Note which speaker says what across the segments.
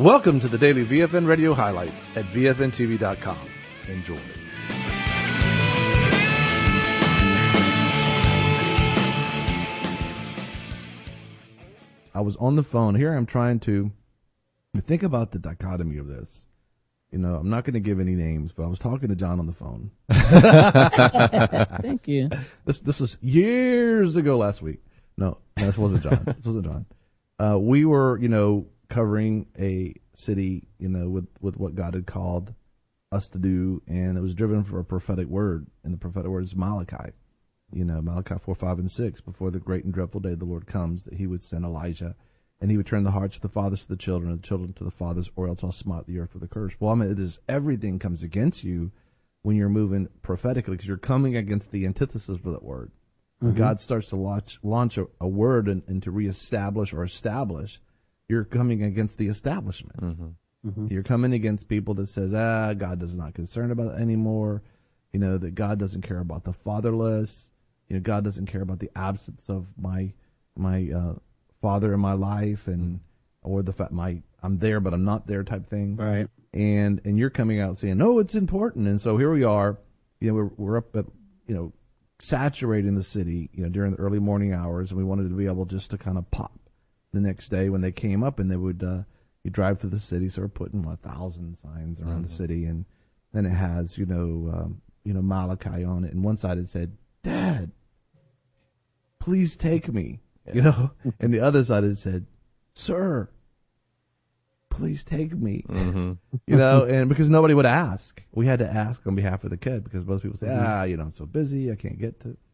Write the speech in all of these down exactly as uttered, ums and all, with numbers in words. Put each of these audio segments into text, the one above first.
Speaker 1: Welcome to the daily V F N Radio highlights at V F N T V dot com. Enjoy. I was on the phone. Here I'm trying to think about the dichotomy of this. You know, I'm not going to give any names, but I was talking to John on the phone.
Speaker 2: Thank you.
Speaker 1: This this was years ago last week. No, no this wasn't John. This wasn't John. Uh, we were, you know, covering a city, you know, with, with what God had called us to do, and it was driven for a prophetic word, and the prophetic word is Malachi. You know, Malachi four, five, and six, before the great and dreadful day of the Lord comes, that he would send Elijah, and he would turn the hearts of the fathers to the children, and the children to the fathers, or else I'll smite the earth with a curse. Well, I mean, it is, everything comes against you when you're moving prophetically, because you're coming against the antithesis of that word. When mm-hmm. God starts to launch, launch a, a word and, and to reestablish or establish, you're coming against the establishment. Mm-hmm. Mm-hmm. You're coming against people that says, ah, God is not concerned about it anymore. You know, that God doesn't care about the fatherless. You know, God doesn't care about the absence of my my uh, father in my life, and or the fact my I'm there but I'm not there type thing.
Speaker 2: Right.
Speaker 1: And and you're coming out saying, no, it's important. And so here we are. You know, we're we're up at, you know, saturating the city, you know, during the early morning hours, and we wanted to be able just to kind of pop the next day when they came up, and they would uh, you drive through the city, so we're putting what, a thousand signs around mm-hmm. the city, and then it has, you know, um, you know, Malachi on it, and one side it said, Dad, please take me, yeah. you know, and the other side it said, Sir, please take me, mm-hmm. you know, and because nobody would ask, we had to ask on behalf of the kid, because most people say, mm-hmm. ah, you know, I'm so busy, I can't get to,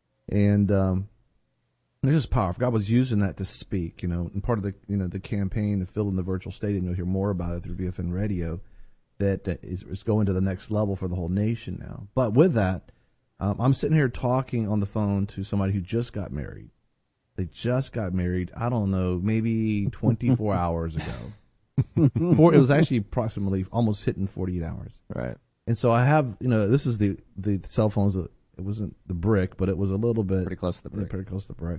Speaker 1: and um, it's just powerful. God was using that to speak, you know, and part of the, you know, the campaign to fill in the virtual stadium. You'll hear more about it through V F N Radio. That, that is, is going to the next level for the whole nation now. But with that, um, I'm sitting here talking on the phone to somebody who just got married. They just got married. I don't know, maybe twenty-four hours ago. Four, it was actually approximately almost hitting forty-eight hours.
Speaker 3: Right.
Speaker 1: And so I have, you know, this is the the cell phones. It wasn't the brick, but it was a little bit
Speaker 3: pretty close to the brick.
Speaker 1: Pretty close to the brick.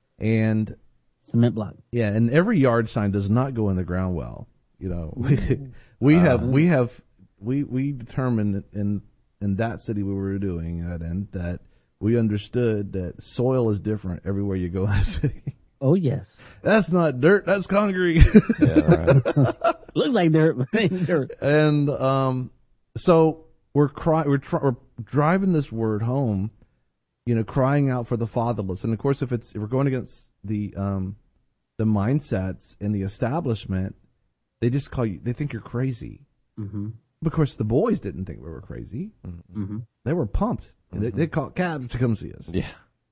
Speaker 1: And
Speaker 2: cement block.
Speaker 1: Yeah, and every yard sign does not go in the ground well. You know, we, we have uh, we have we we determined in in that city we were doing it in that we understood that soil is different everywhere you go in the city.
Speaker 2: Oh yes,
Speaker 1: that's not dirt, that's concrete.
Speaker 3: Yeah, right.
Speaker 2: Looks like dirt, but ain't dirt.
Speaker 1: And um, so we're cry we're try- we're driving this word home, you know, crying out for the fatherless. And of course, if it's if we're going against the um the mindsets in the establishment, they just call you. They think you're crazy. Mm-hmm. Of course, the boys didn't think we were crazy. Mm-hmm. They were pumped. Mm-hmm. They, they called cabs to come see us.
Speaker 3: Yeah,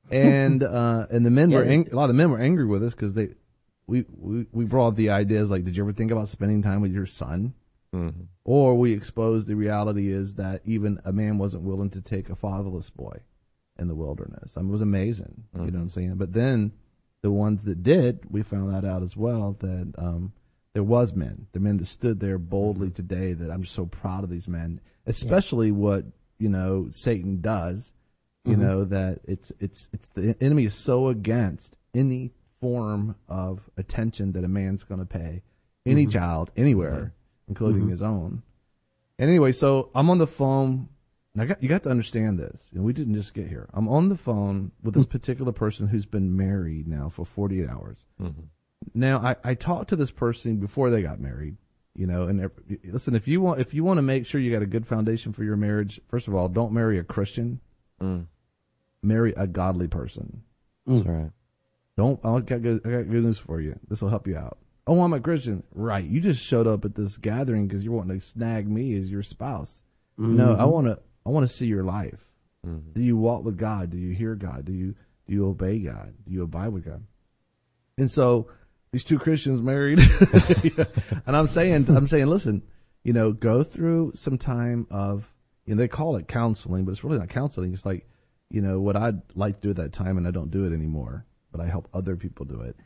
Speaker 1: and uh, and the men yeah, were ang- a lot of men were angry with us because they we, we we brought the ideas like, did you ever think about spending time with your son? Mm-hmm. Or we exposed the reality is that even a man wasn't willing to take a fatherless boy in the wilderness. I mean, it was amazing. Mm-hmm. You know what I'm saying? But then the ones that did, we found that out as well, that um, there was men, the men that stood there boldly today, that I'm just so proud of these men, especially yeah. what, you know, Satan does, you mm-hmm. know, that it's, it's, it's the enemy is so against any form of attention that a man's going to pay any mm-hmm. child anywhere, mm-hmm. including mm-hmm. his own. And anyway, so I'm on the phone. And I got, you got to understand this. You know, we didn't just get here. I'm on the phone with this particular person who's been married now for forty-eight hours. Mm-hmm. Now, I, I talked to this person before they got married, you know, and listen, if you want, if you want to make sure you got a good foundation for your marriage, first of all, don't marry a Christian. Mm. Marry a godly person.
Speaker 3: That's right.
Speaker 1: Don't, I got good, I got good news for you. This will help you out. Oh, I'm a Christian. Right. You just showed up at this gathering because you're wanting to snag me as your spouse. Mm-hmm. No, I want to, I want to see your life. Mm-hmm. Do you walk with God? Do you hear God? Do you, do you obey God? Do you abide with God? And so, these two Christians married, and I'm saying, I'm saying, listen, you know, go through some time of, you know, they call it counseling, but it's really not counseling. It's like, you know, what I'd like to do at that time, and I don't do it anymore, but I help other people do it.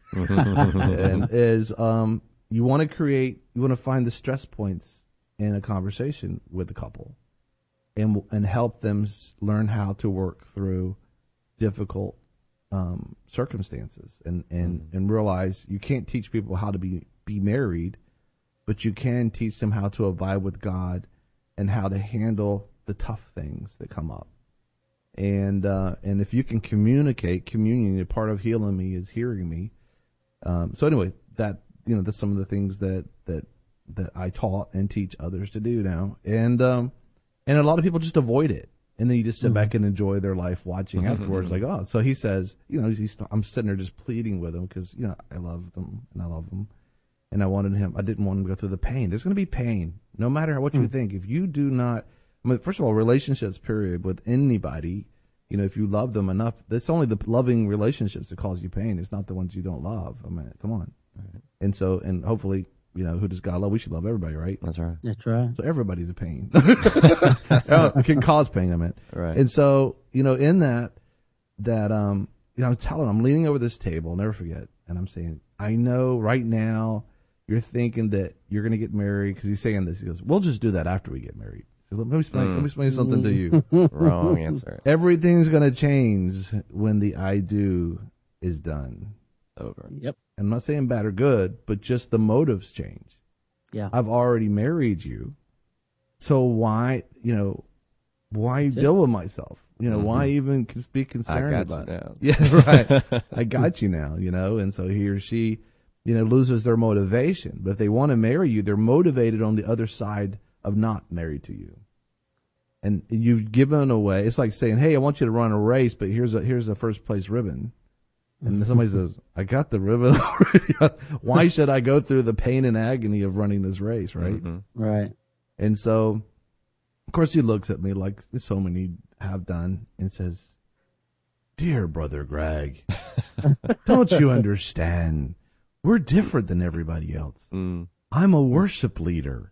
Speaker 1: And is um, you want to create, you want to find the stress points in a conversation with the couple, and and help them learn how to work through difficult Um, circumstances and, and, mm-hmm. and realize you can't teach people how to be, be married but you can teach them how to abide with God and how to handle the tough things that come up. And uh, and if you can communicate, communion, a part of healing me is hearing me. Um, so anyway, that you know, that's some of the things that that that I taught and teach others to do now. And um, and a lot of people just avoid it, and then you just sit mm-hmm. back and enjoy their life watching mm-hmm. afterwards. Like, oh, so he says, you know, he's, I'm sitting there just pleading with him because you know I love them and I love them, and I wanted him. I didn't want him to go through the pain. There's going to be pain, no matter what mm-hmm. you think. If you do not. I mean, first of all, relationships, period, with anybody, you know, if you love them enough, it's only the loving relationships that cause you pain. It's not the ones you don't love. I mean, come on. Right. And so, and hopefully, you know, who does God love? We should love everybody, right?
Speaker 3: That's right.
Speaker 2: That's right.
Speaker 1: So everybody's a pain. It can cause pain, I meant.
Speaker 3: Right.
Speaker 1: And so, you know, in that, that, um, you know, I'm telling him, I'm leaning over this table, I'll never forget, and I'm saying, I know right now you're thinking that you're going to get married, because he's saying this. He goes, we'll just do that after we get married. So let me explain, mm. let me explain something to you.
Speaker 3: Wrong answer.
Speaker 1: Everything's going to change when the I do is done.
Speaker 3: Over.
Speaker 2: Yep.
Speaker 1: I'm not saying bad or good, but just the motives change.
Speaker 2: Yeah.
Speaker 1: I've already married you. So why, you know, why
Speaker 2: That's
Speaker 1: deal
Speaker 2: it.
Speaker 1: with myself? You know, mm-hmm. why even be concerned
Speaker 3: I got
Speaker 1: about
Speaker 3: you
Speaker 1: it?
Speaker 3: now.
Speaker 1: Yeah, right. I got you now, you know, and so he or she, you know, loses their motivation. But if they want to marry you, they're motivated on the other side of not married to you. And you've given away, it's like saying, hey, I want you to run a race, but here's a here's a first place ribbon. And somebody says, I got the ribbon already. Why should I go through the pain and agony of running this race, right?
Speaker 3: Mm-hmm.
Speaker 2: Right.
Speaker 1: And so, of course, he looks at me like so many have done and says, dear Brother Greg, don't you understand? We're different than everybody else.
Speaker 3: Mm.
Speaker 1: I'm a worship leader.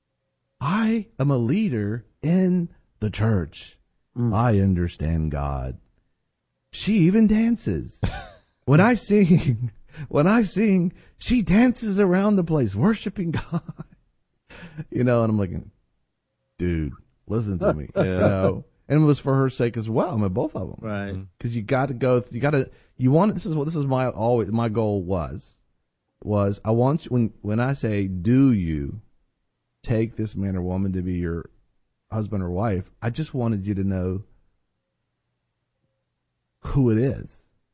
Speaker 1: I am a leader in the church. Mm. I understand God. She even dances. When I sing, when I sing, she dances around the place, worshiping God. You know, and I'm like, dude, listen to me.
Speaker 3: Yeah.
Speaker 1: You know, and it was for her sake as well. I mean, both of them,
Speaker 2: Right?
Speaker 1: Because you got to go. You got to. You want. This is what this is my always my goal was. Was I want you, when when I say, do you take this man or woman to be your husband or wife? I just wanted you to know who it is.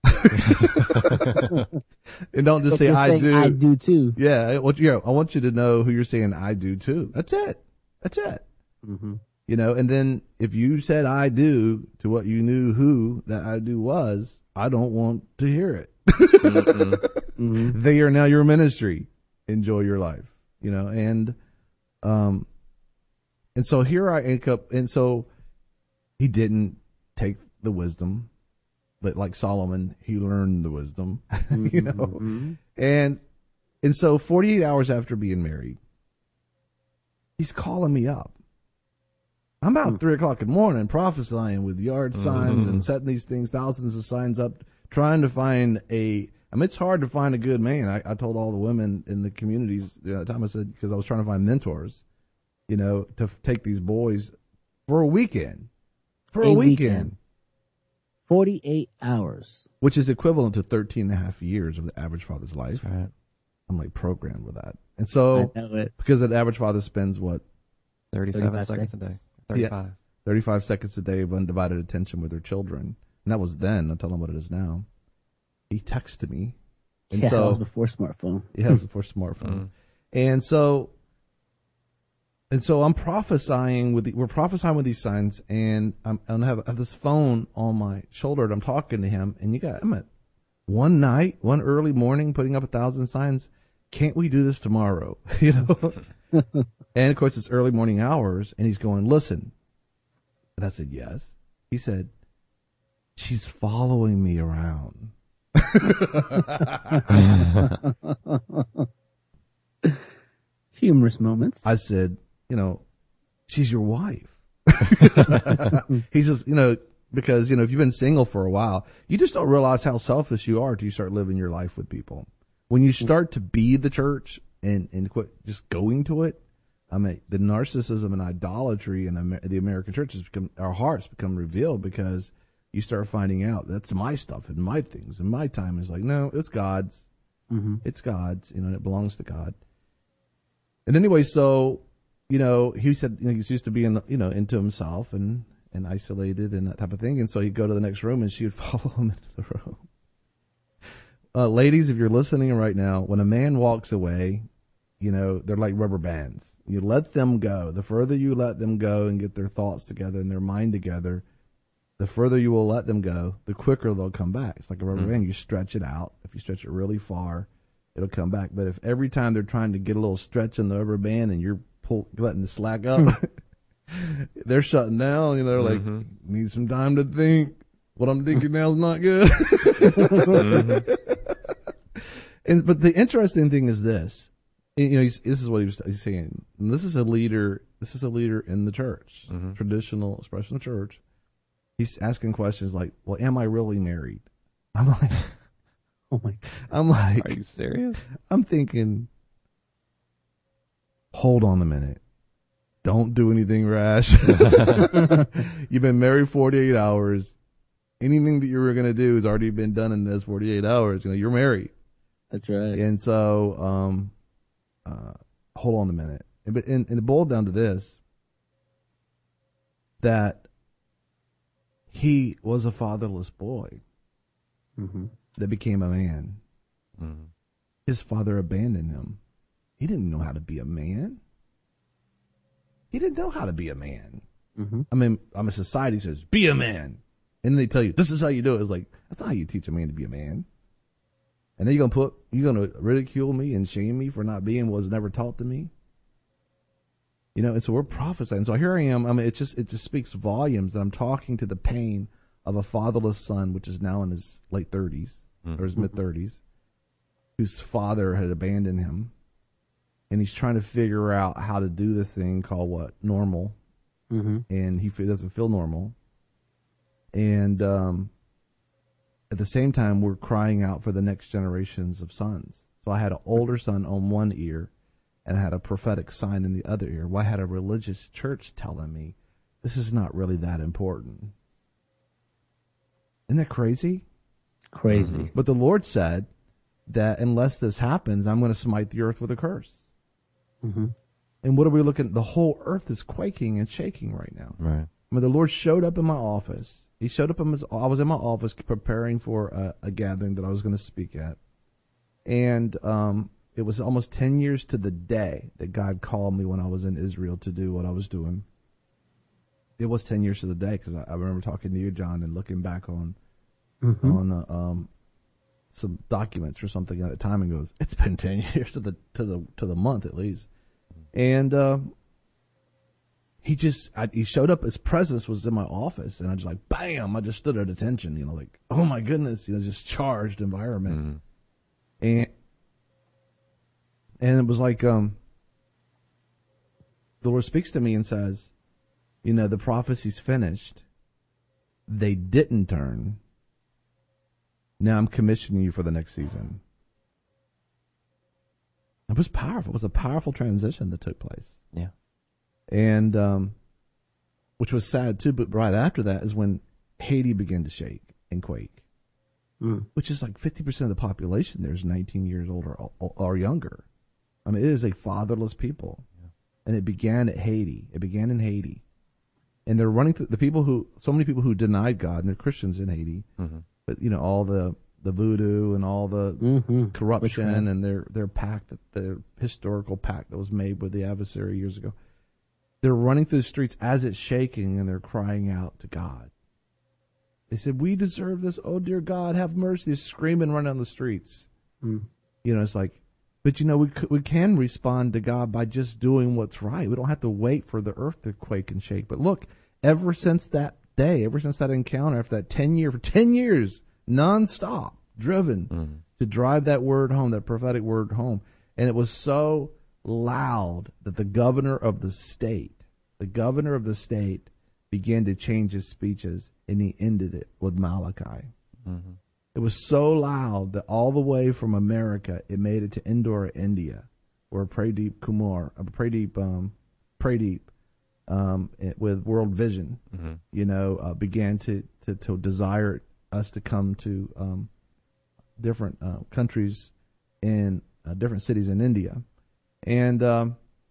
Speaker 1: And don't just
Speaker 2: But
Speaker 1: say
Speaker 2: you're
Speaker 1: I
Speaker 2: saying,
Speaker 1: do.
Speaker 2: I do too.
Speaker 1: Yeah, I want, you, I want you to know who you're saying I do too. That's it. That's it.
Speaker 2: Mm-hmm.
Speaker 1: You know, and then if you said I do to what you knew who that I do was, I don't want to hear it. Mm-hmm. They are now your ministry. Enjoy your life. You know, and um, and so here I end up, and so he didn't take the wisdom. But like Solomon, he learned the wisdom, you know, mm-hmm. and and so forty-eight hours after being married, he's calling me up. I'm out mm-hmm. three o'clock in the morning prophesying with yard signs mm-hmm. and setting these things, thousands of signs up, trying to find a. I mean, it's hard to find a good man. I, I told all the women in the communities you know, at the time I said because I was trying to find mentors, you know, to f- take these boys for a weekend, for a, a weekend. weekend.
Speaker 2: forty-eight hours.
Speaker 1: Which is equivalent to thirteen and a half years of the average father's life.
Speaker 3: That's right.
Speaker 1: I'm like programmed with that. And so,
Speaker 2: I know it.
Speaker 1: because the average father spends what?
Speaker 3: thirty-seven seconds, seconds a day. thirty-five.
Speaker 1: Yeah, thirty-five seconds a day of undivided attention with their children. And that was then. I'll tell them what it is now. He texted me. And
Speaker 2: yeah,
Speaker 1: so,
Speaker 2: that was before smartphone.
Speaker 1: Yeah, it was before smartphone. Mm. And so, And so I'm prophesying with the, we're prophesying with these signs, and I'm and I have, I have this phone on my shoulder, and I'm talking to him, and you got I'm at one night, one early morning, putting up a thousand signs. Can't we do this tomorrow? You know, and of course it's early morning hours, and he's going, listen, and I said yes. He said, she's following me around.
Speaker 2: Humorous moments.
Speaker 1: I said, you know, she's your wife. He says, you know, because, you know, if you've been single for a while, you just don't realize how selfish you are until you start living your life with people. When you start to be the church and, and quit just going to it, I mean, the narcissism and idolatry in Amer- the American church has become, our hearts become revealed because you start finding out that's my stuff and my things and my time is like, no, it's God's. Mm-hmm. It's God's, you know, and it belongs to God. And anyway, so, you know, he said, you know, he's used to being, you know, into himself and, and isolated and that type of thing. And so he'd go to the next room and she would follow him into the room. Uh, ladies, if you're listening right now, when a man walks away, you know, they're like rubber bands. You let them go. The further you let them go and get their thoughts together and their mind together, the further you will let them go, the quicker they'll come back. It's like a rubber mm. band. You stretch it out. If you stretch it really far, it'll come back. But if every time they're trying to get a little stretch in the rubber band and you're pull, letting the slack up, they're shutting down. You know, mm-hmm. like, need some time to think. What I'm thinking now is not good. mm-hmm. And, but the interesting thing is this, you know, he's, this is what he was he's saying. And this is a leader. This is a leader in the church, mm-hmm. traditional expression of church. He's asking questions like, "Well, am I really married?" I'm like,
Speaker 2: "Oh my!"
Speaker 1: I'm like,
Speaker 3: "Are you serious?"
Speaker 1: I'm thinking, hold on a minute. Don't do anything rash. You've been married forty-eight hours. Anything that you were going to do has already been done in those forty-eight hours. You know, you're married.
Speaker 2: That's right.
Speaker 1: And so, um, uh, hold on a minute. And, and, and it boiled down to this, that he was a fatherless boy
Speaker 2: mm-hmm.
Speaker 1: that became a man.
Speaker 3: Mm-hmm.
Speaker 1: His father abandoned him. He didn't know how to be a man. He didn't know how to be a man.
Speaker 2: Mm-hmm.
Speaker 1: I mean, I mean, society says, be a man. And they tell you, this is how you do it. It's like, that's not how you teach a man to be a man. And then you're going to put, you're going to ridicule me and shame me for not being what was never taught to me. You know, and so we're prophesying. So here I am. I mean, it just, it just speaks volumes that I'm talking to the pain of a fatherless son, which is now in his late thirties mm-hmm. or his mid thirties, whose father had abandoned him. And he's trying to figure out how to do this thing called what? Normal.
Speaker 2: Mm-hmm.
Speaker 1: And he doesn't feel normal. And, um, at the same time, we're crying out for the next generations of sons. So I had an older son on one ear, and I had a prophetic sign in the other ear. Well, I had a religious church telling me, this is not really that important. Isn't that crazy?
Speaker 2: Crazy.
Speaker 1: Mm-hmm. But the Lord said that unless this happens, I'm going to smite the earth with a curse.
Speaker 2: Mm-hmm.
Speaker 1: And what are we looking at? The whole earth is quaking and shaking right now.
Speaker 3: Right.
Speaker 1: I mean, the Lord showed up in my office. He showed up in his, I was in my office preparing for a, a gathering that I was going to speak at. And um, it was almost ten years to the day that God called me when I was in Israel to do what I was doing. It was ten years to the day because I, I remember talking to you, John, and looking back on mm-hmm. on uh, um, some documents or something at the time, and goes, it's been ten years to the to the to the month at least. And uh, he just I, he showed up. His presence was in my office, and I just like bam! I just stood at attention. You know, like oh my goodness, you know, just charged environment. Mm-hmm. And and it was like um, the Lord speaks to me and says, you know, the prophecy's finished. They didn't turn. Now I'm commissioning you for the next season. It was powerful. It was a powerful transition that took place.
Speaker 3: Yeah.
Speaker 1: And, um, which was sad too, but right after that is when Haiti began to shake and quake, mm. which is like fifty percent of the population there is nineteen years old or, or, or younger. I mean, it is a fatherless people. Yeah. And it began at Haiti. It began in Haiti. And they're running through the people who, so many people who denied God, and they're Christians in Haiti, mm-hmm. but you know, all the, the voodoo and all the mm-hmm. corruption and their, their pact, their historical pact that was made with the adversary years ago. They're running through the streets as it's shaking, and they're crying out to God. They said, we deserve this. Oh, dear God, have mercy. They're screaming, running down the streets. Mm. You know, it's like, but you know, we we can respond to God by just doing what's right. We don't have to wait for the earth to quake and shake. But look, ever since that day, ever since that encounter, after that ten year, for ten years, nonstop, driven mm-hmm. to drive that word home, that prophetic word home. And it was so loud that the governor of the state, the governor of the state began to change his speeches, and he ended it with Malachi. Mm-hmm. It was so loud that all the way from America, it made it to Indore, India, where Pradeep Kumar, uh, Pradeep, um, Pradeep, um, it, with World Vision, mm-hmm. you know, uh, began to, to, to desire us to come to um, different uh, countries in uh, different cities in India. And um,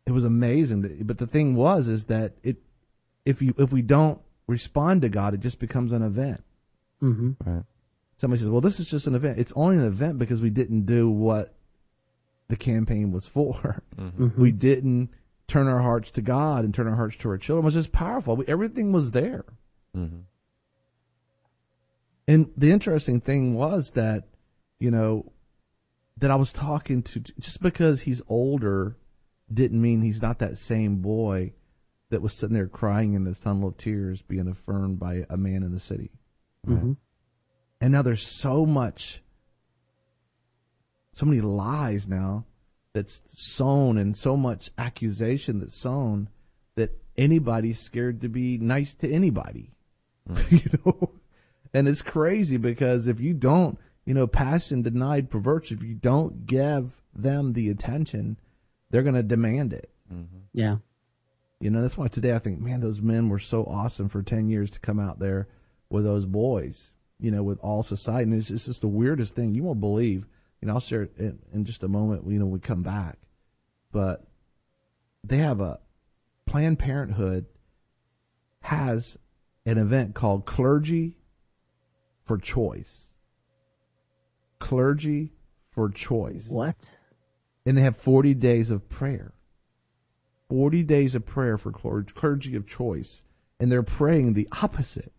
Speaker 1: it was amazing. But the thing was, is that it, if you if we don't respond to God, it just becomes an event.
Speaker 2: Mm-hmm.
Speaker 3: Right.
Speaker 1: Somebody says, "Well, this is just an event." It's only an event because we didn't do what the campaign was for.
Speaker 3: Mm-hmm.
Speaker 2: Mm-hmm.
Speaker 1: We didn't turn our hearts to God and turn our hearts to our children. It was just powerful. We, everything was there.
Speaker 3: Mm-hmm.
Speaker 1: And the interesting thing was that, you know, that I was talking to, just because he's older didn't mean he's not that same boy that was sitting there crying in this tunnel of tears being affirmed by a man in the city.
Speaker 2: Mm-hmm.
Speaker 1: And now there's so much, so many lies now that's sown and so much accusation that's sown that anybody's scared to be nice to anybody. Mm. You know? And it's crazy because if you don't, you know, passion denied perverts, if you don't give them the attention, they're going to demand it.
Speaker 3: Mm-hmm.
Speaker 2: Yeah.
Speaker 1: You know, that's why today I think, man, those men were so awesome for ten years to come out there with those boys, you know, with all society. And it's, it's just the weirdest thing. You won't believe, you know, I'll share it in, in just a moment, you know, when we come back. But they have a, Planned Parenthood has an event called Clergy for Choice. Clergy for Choice.
Speaker 2: What?
Speaker 1: And they have forty days of prayer. forty days of prayer for clergy of choice. And they're praying the opposite.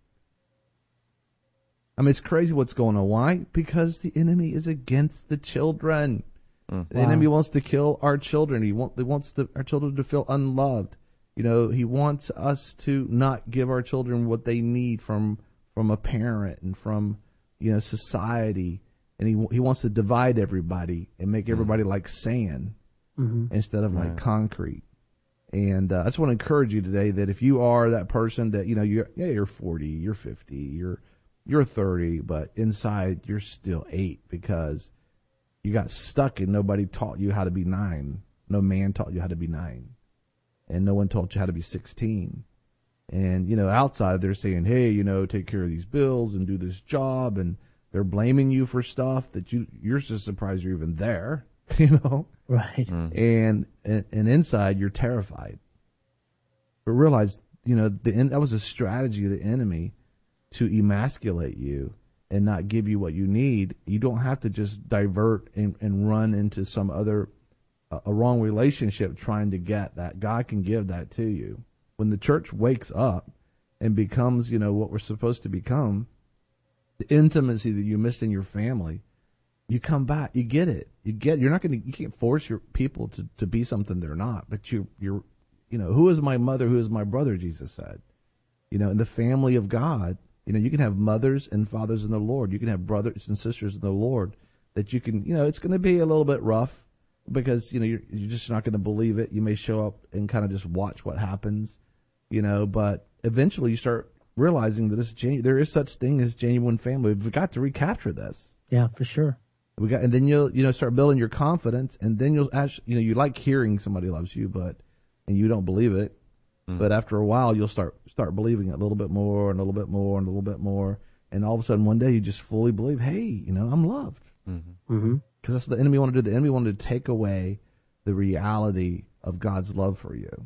Speaker 1: I mean, it's crazy what's going on. Why? Because the enemy is against the children. Mm. The wow. enemy wants to kill our children. He, want, he wants the, our children to feel unloved. You know, he wants us to not give our children what they need from from a parent and from, you know, society. And he he wants to divide everybody and make everybody mm-hmm. like sand mm-hmm. instead of right. like concrete. And uh, I just want to encourage you today that if you are that person that, you know, you're, yeah, you're forty, you're fifty, you're you're thirty, but inside you're still eight because you got stuck and nobody taught you how to be nine. No man taught you how to be nine. And no one taught you how to be sixteen. And, you know, outside they're saying, hey, you know, take care of these bills and do this job. And they're blaming you for stuff that you, you're just surprised you're even there, you know?
Speaker 2: Right.
Speaker 3: Mm.
Speaker 1: And, and and inside you're terrified. But realize, you know, the that was a strategy of the enemy to emasculate you and not give you what you need. You don't have to just divert and, and run into some other a wrong relationship trying to get that. God can give that to you. When the church wakes up and becomes, you know, what we're supposed to become, the intimacy that you missed in your family, you come back, you get it. You get, you're not going to, you can't force your people to, to be something they're not, but you, you're, you know, who is my mother? Who is my brother? Jesus said, you know, in the family of God, you know, you can have mothers and fathers in the Lord. You can have brothers and sisters in the Lord that you can, you know, it's going to be a little bit rough. Because, you know, you're, you're just not going to believe it. You may show up and kind of just watch what happens, you know, but eventually you start realizing that this genu- there is such thing as genuine family. We've got to recapture this.
Speaker 2: Yeah, for sure.
Speaker 1: We got, and then you'll, you know, start building your confidence, and then you'll actually, you know, you like hearing somebody loves you, but, and you don't believe it. Mm. But after a while, you'll start, start believing it a little bit more and a little bit more and a little bit more. And all of a sudden one day you just fully believe, hey, you know, I'm loved.
Speaker 2: Mm-hmm. Mm-hmm.
Speaker 1: Because that's what the enemy wanted to do. The enemy wanted to take away the reality of God's love for you.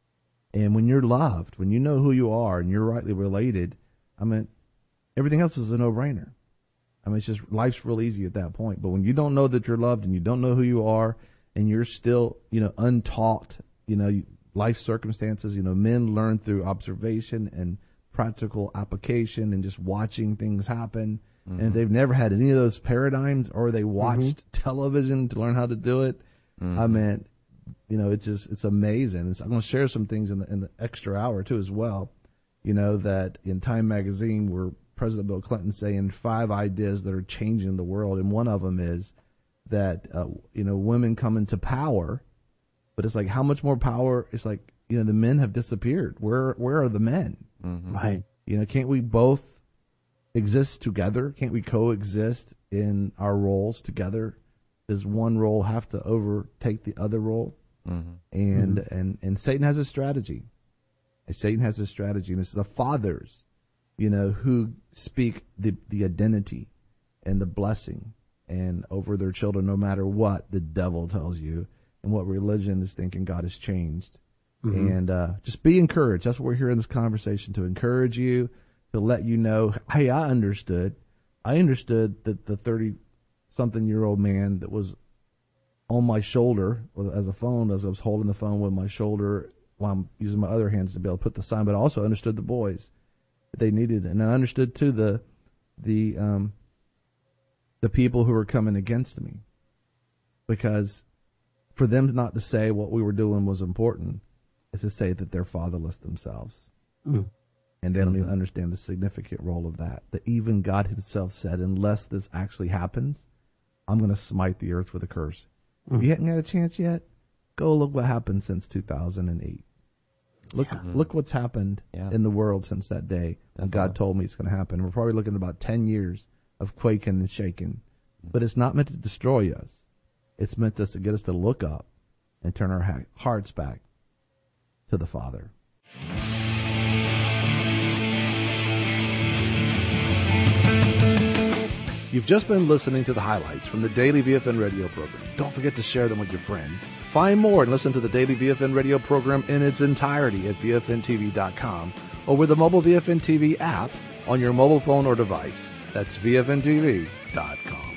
Speaker 1: And when you're loved, when you know who you are and you're rightly related, I mean, everything else is a no-brainer. I mean, it's just, life's real easy at that point. But when you don't know that you're loved and you don't know who you are and you're still, you know, untaught, you know, life circumstances, you know, men learn through observation and practical application and just watching things happen. Mm-hmm. And if they've never had any of those paradigms or they watched mm-hmm. television to learn how to do it, mm-hmm. I mean, you know, it's just, it's amazing. It's, I'm going to share some things in the, in the extra hour too as well. You know, that in Time Magazine where President Bill Clinton saying five ideas that are changing the world. And one of them is that, uh, you know, women come into power, but it's like, how much more power? It's like, you know, the men have disappeared. Where, where are the men?
Speaker 2: Mm-hmm. Right.
Speaker 1: You know, can't we both exist together? Can't we coexist in our roles together? Does one role have to overtake the other role? Mm-hmm. And, mm-hmm. and and Satan has a strategy. And Satan has a strategy, and it's the fathers, you know, who speak the the identity and the blessing and over their children, no matter what the devil tells you. and what religion is thinking God has changed.
Speaker 2: Mm-hmm.
Speaker 1: And uh, just be encouraged. That's what we're here in this conversation, to encourage you, to let you know, hey, I understood. I understood that the thirty-something-year-old man that was on my shoulder as a phone, as I was holding the phone with my shoulder while I'm using my other hands to be able to put the sign, but I also understood the boys that they needed. And I understood, too, the the um, the people who were coming against me. Because for them not to say what we were doing was important is to say that they're fatherless themselves.
Speaker 2: Mm.
Speaker 1: And they don't even understand the significant role of that. That even God himself said, unless this actually happens, I'm going to smite the earth with a curse.
Speaker 2: Mm.
Speaker 1: If you haven't had a chance yet, go look what happened since two thousand eight. Look
Speaker 2: Yeah.
Speaker 1: look what's happened
Speaker 3: Yeah.
Speaker 1: in the world since that day. And God told me it's going to happen. We're probably looking at about ten years of quaking and shaking. But it's not meant to destroy us. It's meant us to get us to look up and turn our ha- hearts back to the Father. You've just been listening to the highlights from the Daily V F N radio program. Don't forget to share them with your friends. Find more and listen to the Daily V F N radio program in its entirety at V F N T V dot com or with the mobile V F N T V app on your mobile phone or device. That's V F N T V dot com.